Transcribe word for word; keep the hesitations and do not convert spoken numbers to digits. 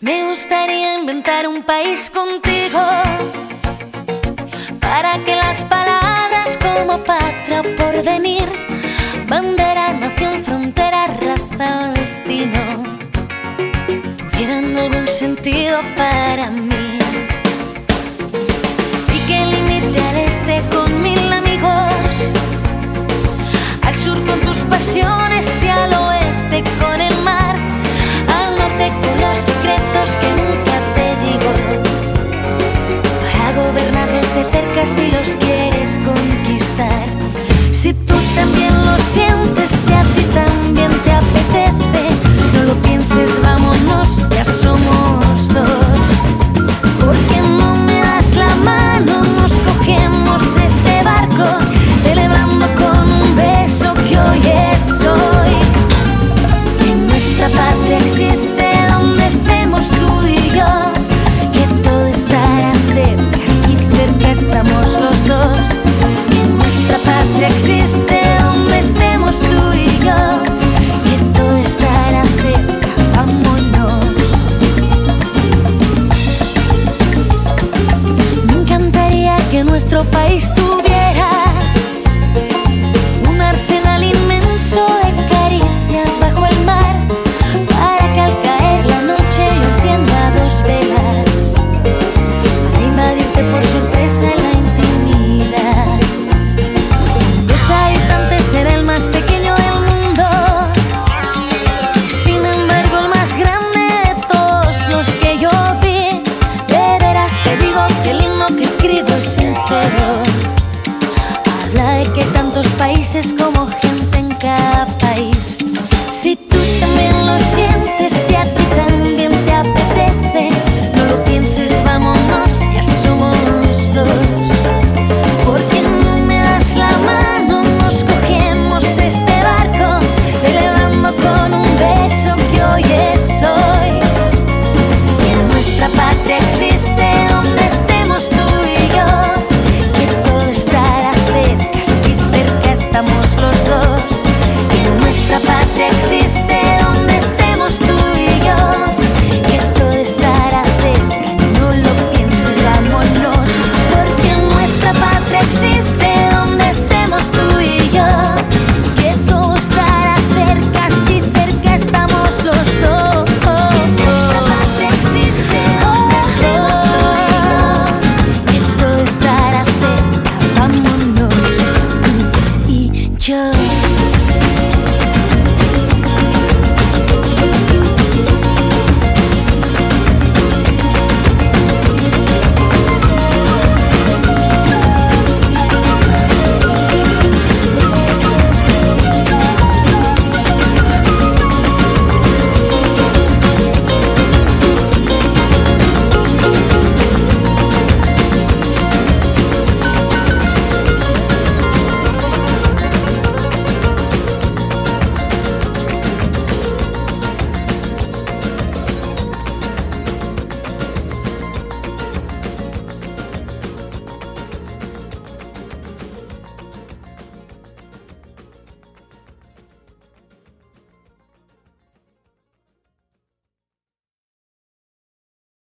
Me gustaría inventar un país contigo, para que las palabras como patria o porvenir, bandera, nación, frontera, raza o destino tuvieran algún sentido para mí. Y que limite al este con mil amigos, al sur con tus pasiones y al oeste con el mar, al norte con los secretos que nunca te digo, para gobernarlos de cerca si los quieres conquistar. Si tú también lo sientes, si a ti también te apetece, no lo pienses, vámonos, ya somos dos. ¿Por qué no me das la mano? Nos cogemos este barco, celebrando con un beso que hoy es hoy. Que nuestra patria existe donde estemos tú y yo, que todo estará cerca, si cerca estamos los dos. Que nuestra patria existe donde estemos tú y yo, que todo estará cerca, vámonos. Me encantaría que nuestro país tuviera un arsenal inmenso de caricias bajo el mar, para que al caer la noche yo encienda dos velas, para invadirte por sorpresa en la intimidad. Dos habitantes era el más pequeño del mundo, y sin embargo el más grande de todos los que yo vi. De veras te digo que el himno que escribo es sincero, habla de que tantos países como gente en cada